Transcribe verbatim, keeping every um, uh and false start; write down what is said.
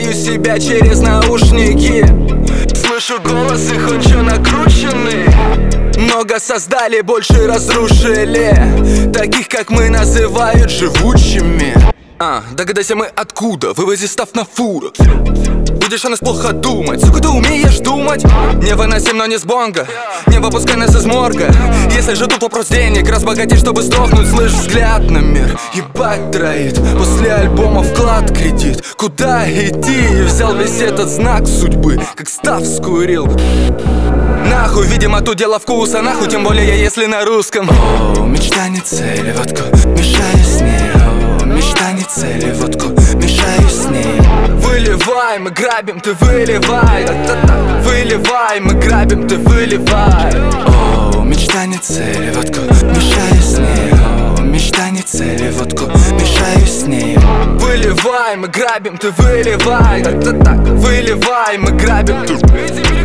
узнаю себя через наушники. Слышу голос их, он чё накрученный. Много создали, больше разрушили. Таких, как мы, называют живучими. А, догадайся мы откуда, вывози став на фуру. Будешь о нас плохо думать, сука, ты умеешь думать? Не выносим, но не с бонга, не выпускай нас из морга. Если же тут вопрос денег, разбогатеть, чтобы сдохнуть. Слышь, взгляд на мир, ебать троит. После альбома вклад кредит. Куда идти? Взял весь этот знак судьбы, как став скурил. Нахуй, видимо, тут дело вкуса. Нахуй, тем более, если на русском. О, мечта не цель, водку мешаю с ней. О, мечта не цель, водку мешаю с ней. Выливай, мы грабим, ты выливай. Выливай, мы грабим, ты выливай. О, мечта не цель, водку мешаю с ней. О, мечта не цель, водку мешаю с ней. Выливай, мы грабим, ты выливай. Выливай, мы грабим, ты